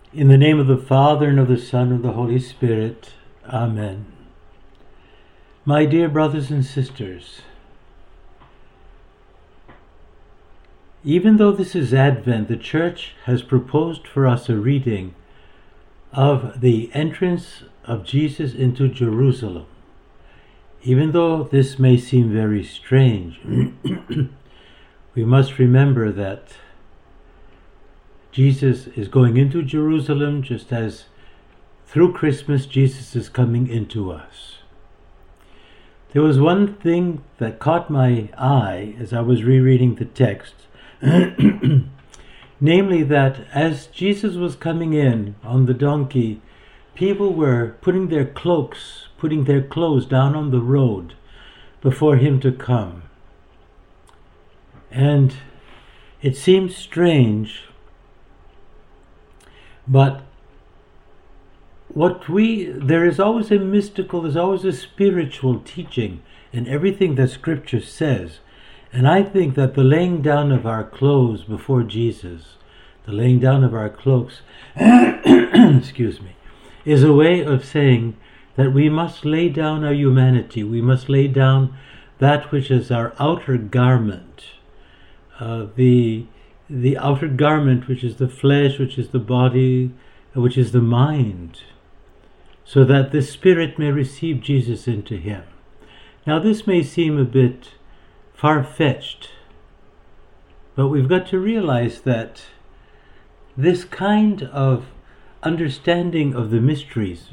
In the name of the Father, and of the Son, and of the Holy Spirit. Amen. My dear brothers and sisters, even though this is Advent, the Church has proposed for us a reading of the entrance of Jesus into Jerusalem. Even though this may seem very strange, we must remember that Jesus is going into Jerusalem just as through Christmas Jesus is coming into us. There was one thing that caught my eye as I was rereading the text, namely that as Jesus was coming in on the donkey, people were putting their cloaks, putting their clothes down on the road before him to come. And it seemed strange, but there is always a mystical, there's always a spiritual teaching in everything that Scripture says. And I think that the laying down of our clothes before Jesus, the laying down of our cloaks, excuse me, is a way of saying that we must lay down our humanity. We must lay down that which is our outer garment, the outer garment, which is the flesh, which is the body, which is the mind, so that the spirit may receive Jesus into him. Now this may seem a bit far-fetched, but we've got to realize that this kind of understanding of the mysteries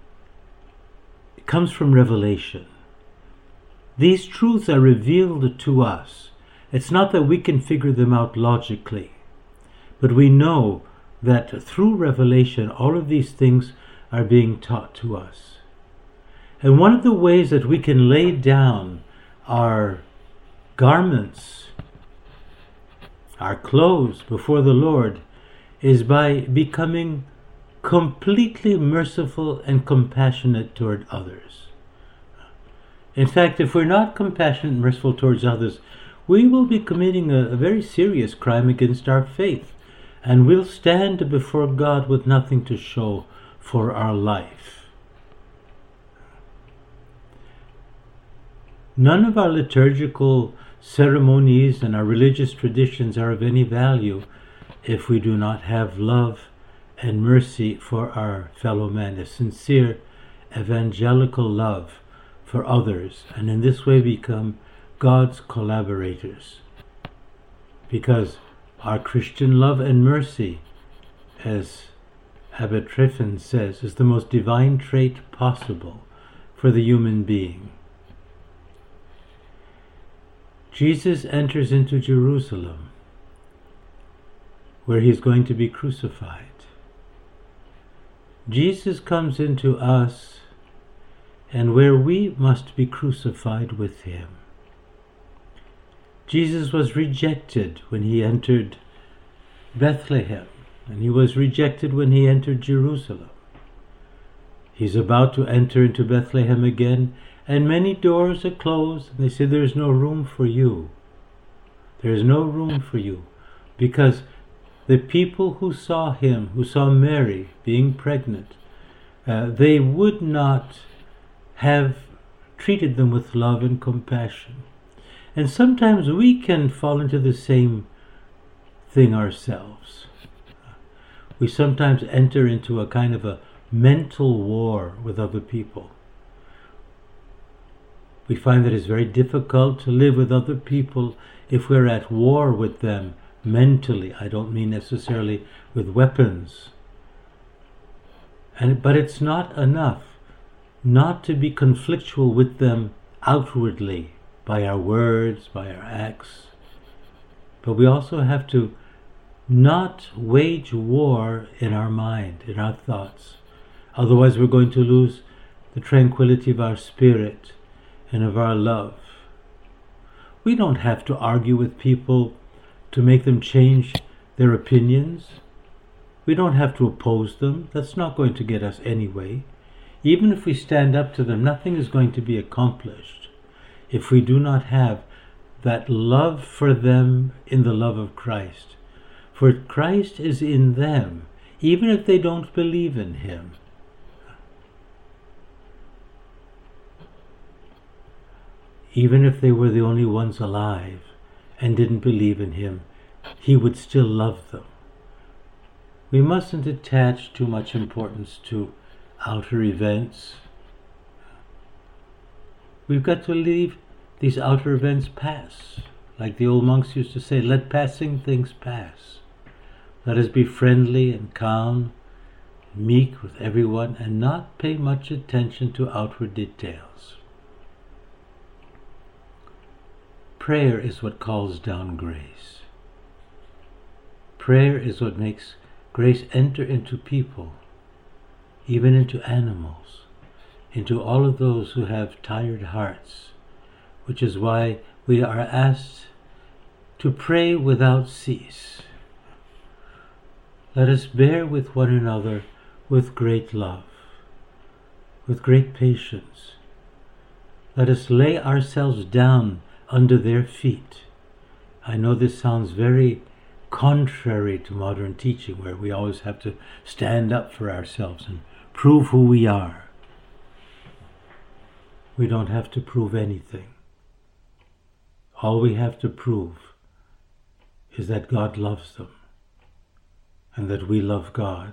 comes from revelation. These truths are revealed to us. It's not that we can figure them out logically, but we know that through revelation all of these things are being taught to us. And one of the ways that we can lay down our garments, our clothes before the Lord, is by becoming completely merciful and compassionate toward others. In fact, if we're not compassionate and merciful towards others, we will be committing a very serious crime against our faith, and we'll stand before God with nothing to show for our life. None of our liturgical ceremonies and our religious traditions are of any value if we do not have love and mercy for our fellow men, a sincere evangelical love for others, and in this way become God's collaborators. Because our Christian love and mercy, as Abbot Tryphon says, is the most divine trait possible for the human being. Jesus enters into Jerusalem, where he's going to be crucified. Jesus comes into us, and where we must be crucified with him. Jesus was rejected when he entered Bethlehem, and he was rejected when he entered Jerusalem. He's about to enter into Bethlehem again, and many doors are closed, and they say, there's no room for you. There's no room for you, because the people who saw him, who saw Mary being pregnant, they would not have treated them with love and compassion. And sometimes we can fall into the same thing ourselves. We sometimes enter into a kind of a mental war with other people. We find that it's very difficult to live with other people if we're at war with them mentally. I don't mean necessarily with weapons. But it's not enough not to be conflictual with them outwardly, by our words, by our acts. But we also have to not wage war in our mind, in our thoughts. Otherwise we're going to lose the tranquility of our spirit and of our love. We don't have to argue with people to make them change their opinions. We don't have to oppose them. That's not going to get us anyway. Even if we stand up to them, nothing is going to be accomplished if we do not have that love for them in the love of Christ. For Christ is in them, even if they don't believe in him. Even if they were the only ones alive and didn't believe in him, he would still love them. We mustn't attach too much importance to outer events. We've got to leave these outer events pass. Like the old monks used to say, let passing things pass. Let us be friendly and calm, meek with everyone, and not pay much attention to outward details. Prayer is what calls down grace. Prayer is what makes grace enter into people, even into animals, into all of those who have tired hearts, which is why we are asked to pray without cease. Let us bear with one another with great love, with great patience. Let us lay ourselves down under their feet. I know this sounds very contrary to modern teaching, where we always have to stand up for ourselves and prove who we are. We don't have to prove anything. All we have to prove is that God loves them and that we love God.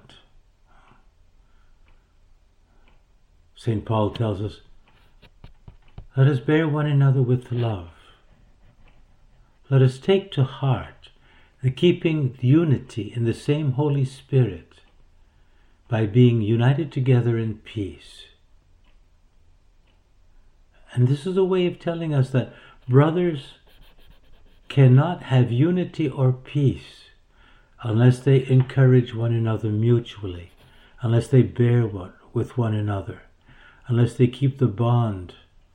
St. Paul tells us, let us bear one another with love. Let us take to heart the keeping unity in the same Holy Spirit by being united together in peace. And this is a way of telling us that brothers cannot have unity or peace unless they encourage one another mutually, unless they bear with one another, unless they keep the bond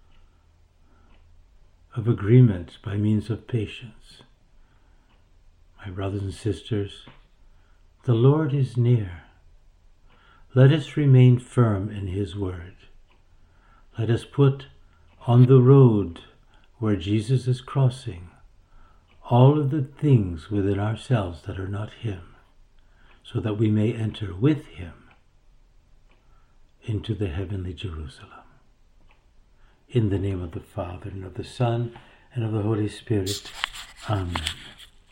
of agreement by means of patience. My brothers and sisters, the Lord is near. Let us remain firm in his word. Let us put on the road where Jesus is crossing all of the things within ourselves that are not him, so that we may enter with him into the heavenly Jerusalem. In the name of the Father, and of the Son, and of the Holy Spirit. Amen.